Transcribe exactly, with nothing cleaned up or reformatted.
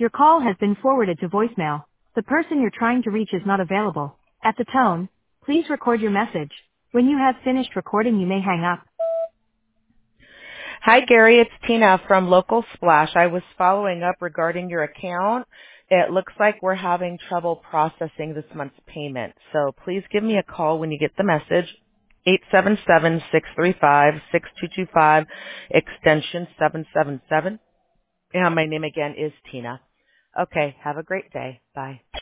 Your call has been forwarded to voicemail. The person you're trying to reach is not available. At the tone, please record your message. When you have finished recording, you may hang up. Hi, Gary. It's Tina from Local Splash. I was following up regarding your account. It looks like we're having trouble processing this month's payment. So please give me a call when you get the message. eight seven seven, six three five, six two two five, extension seven seven seven. And my name again is Tina. Okay. Have a great day. Bye.